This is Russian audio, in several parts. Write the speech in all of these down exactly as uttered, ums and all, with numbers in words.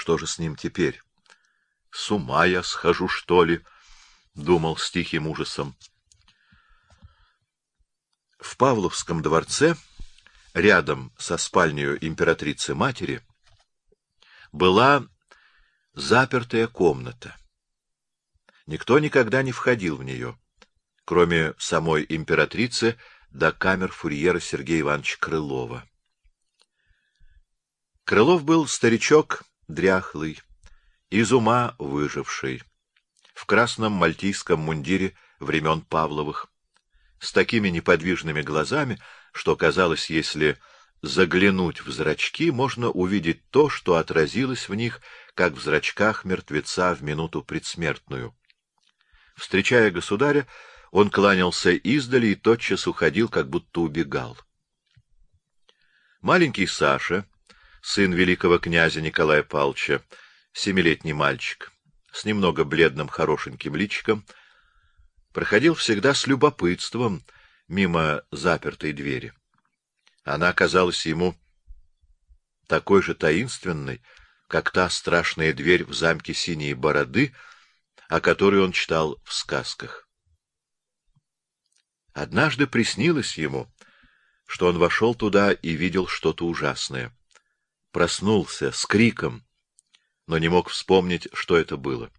что же с ним теперь? С ума я схожу, что ли? — думал с тихим ужасом. В Павловском дворце, рядом со спальней императрицы-матери, была запертая комната. Никто никогда не входил в нее, кроме самой императрицы до камер-фурьера Сергея Ивановича Крылова. Крылов был старичок дряхлый, из ума выживший, в красном мальтийском мундире времен Павловых, с такими неподвижными глазами, что казалось, если заглянуть в зрачки, можно увидеть то, что отразилось в них, как в зрачках мертвеца в минуту предсмертную. Встречая государя, он кланялся издали и тотчас уходил, как будто убегал. Маленький Саша, сын великого князя Николая Павловича, семилетний мальчик, с немного бледным хорошеньким личиком, проходил всегда с любопытством мимо запертой двери. Она казалась ему такой же таинственной, как та страшная дверь в замке Синей Бороды, о которой он читал в сказках. Однажды приснилось ему, что он вошел туда и видел что-то ужасное. Проснулся с криком, но не мог вспомнить, что это было.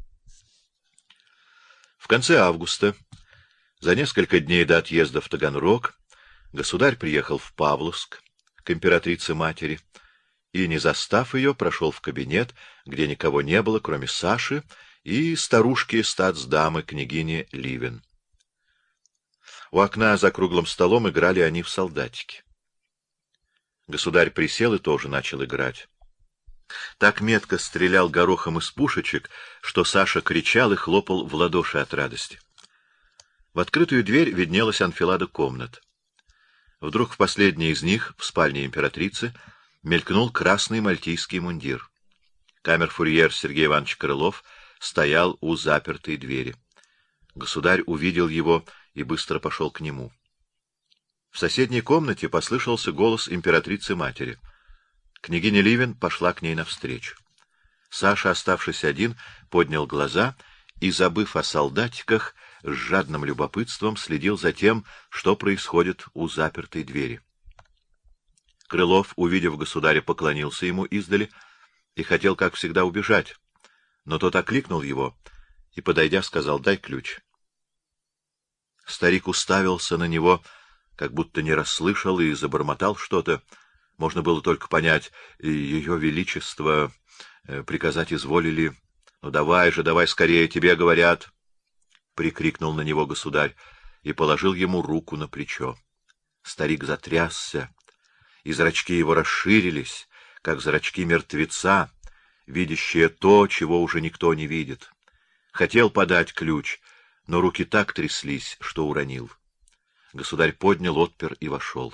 В конце августа, за несколько дней до отъезда в Таганрог, государь приехал в Павловск к императрице-матери и, не застав ее, прошел в кабинет, где никого не было, кроме Саши и старушки статсдамы княгини Ливен. У окна за круглым столом играли они в солдатики. Государь присел и тоже начал играть. Так метко стрелял горохом из пушечек, что Саша кричал и хлопал в ладоши от радости. В открытую дверь виднелась анфилада комнат. Вдруг в последней из них, в спальне императрицы, мелькнул красный мальтийский мундир. Камер-фурьер Сергей Иванович Крылов стоял у запертой двери. Государь увидел его и быстро пошел к нему. В соседней комнате послышался голос императрицы-матери. Княгиня Ливен пошла к ней навстречу. Саша, оставшись один, поднял глаза и, забыв о солдатиках, с жадным любопытством следил за тем, что происходит у запертой двери. Крылов, увидев государя, поклонился ему издали и хотел, как всегда, убежать, но тот окликнул его и, подойдя, сказал: «Дай ключ». Старик уставился на него, как будто не расслышал, и забормотал что-то. Можно было только понять: «Ее Величество приказать изволили». «Ну давай же, давай скорее, тебе говорят!» — прикрикнул на него государь и положил ему руку на плечо. Старик затрясся, и зрачки его расширились, как зрачки мертвеца, видящие то, чего уже никто не видит. Хотел подать ключ, но руки так тряслись, что уронил. Государь поднял, отпер и вошел.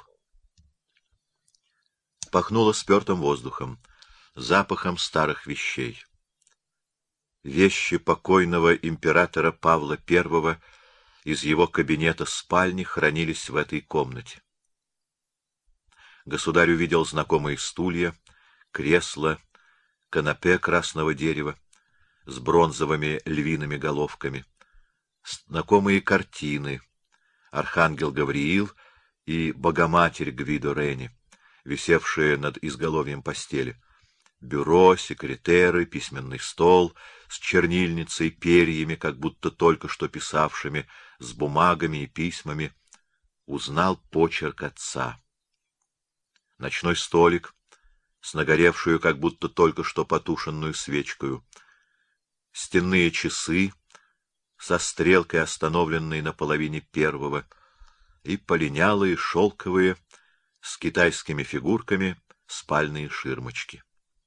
Пахнуло спертым воздухом, запахом старых вещей. Вещи покойного императора Павла Первого из его кабинета-спальни хранились в этой комнате. Государь увидел знакомые стулья, кресла, канапе красного дерева с бронзовыми львиными головками, знакомые картины, архангел Гавриил и Богоматерь Гвидо Рени, висевшие над изголовьем постели, бюро, секретеры, письменный стол с чернильницей, перьями, как будто только что писавшими, с бумагами и письмами. Узнал почерк отца. Ночной столик с нагоревшую, как будто только что потушенную свечкою, стенные часы со стрелкой, остановленной на половине первого, и полинялые, шелковые, с китайскими фигурками, спальные ширмочки.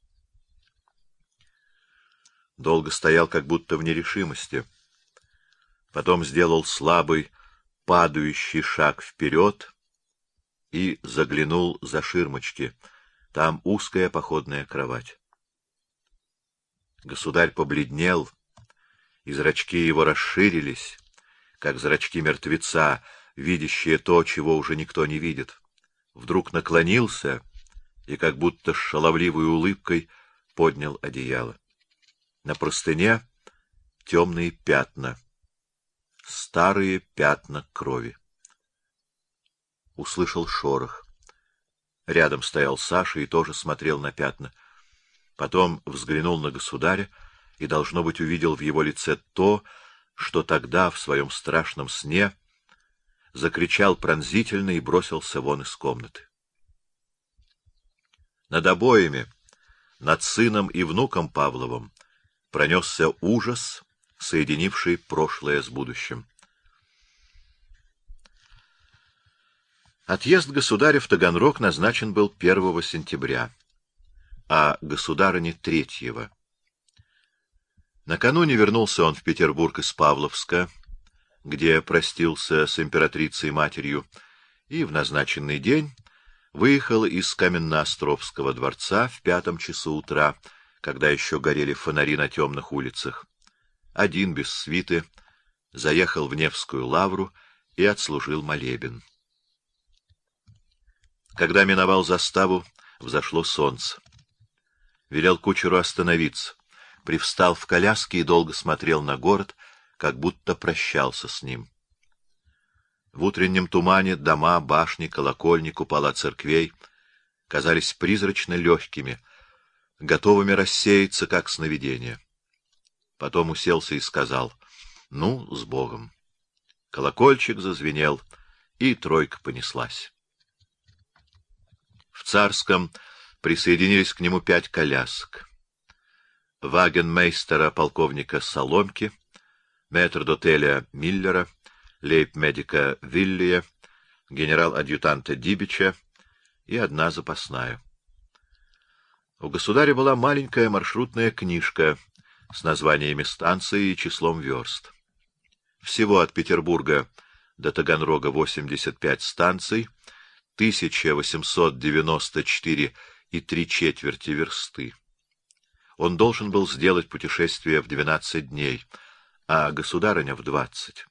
Долго стоял, как будто в нерешимости. Потом сделал слабый, падающий шаг вперед и заглянул за ширмочки. Там узкая походная кровать. Государь побледнел, и зрачки его расширились, как зрачки мертвеца, видящие то, чего уже никто не видит. Вдруг наклонился и, как будто с шаловливой улыбкой, поднял одеяло. На простыне темные пятна, старые пятна крови. Услышал шорох. Рядом стоял Саша и тоже смотрел на пятна. Потом взглянул на государя и, должно быть, увидел в его лице то, что тогда, в своем страшном сне, закричал пронзительно и бросился вон из комнаты. Над обоими, над сыном и внуком Павловым, пронесся ужас, соединивший прошлое с будущим. Отъезд государя в Таганрог назначен был первого сентября, а государыни — третьего. Накануне вернулся он в Петербург из Павловска, где простился с императрицей-матерью, и в назначенный день выехал из Каменноостровского дворца в пятом часу утра, когда еще горели фонари на темных улицах. Один, без свиты, заехал в Невскую лавру и отслужил молебен. Когда миновал заставу, взошло солнце. Велел кучеру остановиться, привстал в коляске и долго смотрел на город, как будто прощался с ним. В утреннем тумане дома, башни, колокольни, купола церквей казались призрачно легкими, готовыми рассеяться, как сновидение. Потом уселся и сказал: «Ну, с Богом». Колокольчик зазвенел, и тройка понеслась. В Царском присоединились к нему пять колясок. Вагенмейстера полковника Соломки, метрдотеля Миллера, лейб-медика Виллия, генерал-адъютанта Дибича и одна запасная. У государя была маленькая маршрутная книжка с названиями станций и числом верст. Всего от Петербурга до Таганрога восемьдесят пять станций, тысяча восемьсот девяносто четыре и три четверти версты. Он должен был сделать путешествие в двенадцать дней, а государыня в двадцать.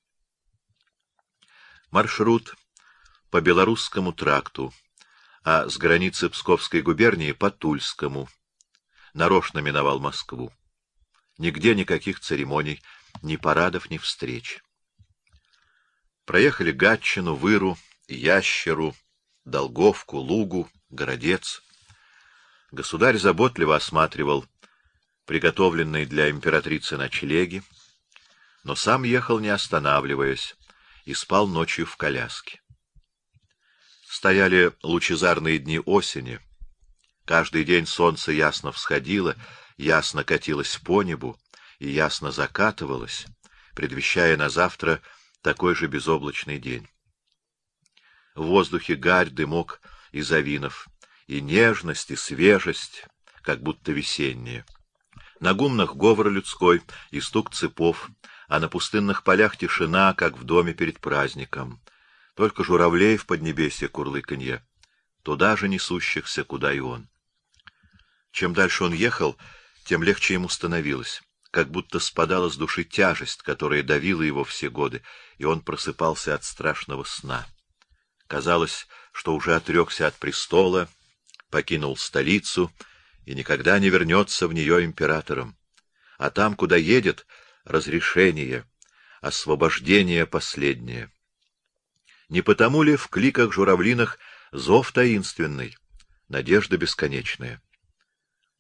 Маршрут по Белорусскому тракту, а с границы Псковской губернии по Тульскому. Нарочно миновал Москву. Нигде никаких церемоний, ни парадов, ни встреч. Проехали Гатчину, Выру, Ящеру, Долговку, Лугу, Городец. Государь заботливо осматривал приготовленные для императрицы ночлеги, но сам ехал, не останавливаясь, и спал ночью в коляске. Стояли лучезарные дни осени. Каждый день солнце ясно всходило, ясно катилось по небу и ясно закатывалось, предвещая на завтра такой же безоблачный день. В воздухе гарь, дымок из авинов, и нежность, и свежесть, как будто весенние. На гумнах говор людской и стук цепов, а на пустынных полях тишина, как в доме перед праздником. Только журавлей в поднебесье курлыканье, туда же несущихся, куда и он. Чем дальше он ехал, тем легче ему становилось, как будто спадала с души тяжесть, которая давила его все годы, и он просыпался от страшного сна. Казалось, что уже отрекся от престола, покинул столицу и никогда не вернется в нее императором. А там, куда едет, разрешение, освобождение последнее. Не потому ли в кликах журавлиных зов таинственный, надежда бесконечная?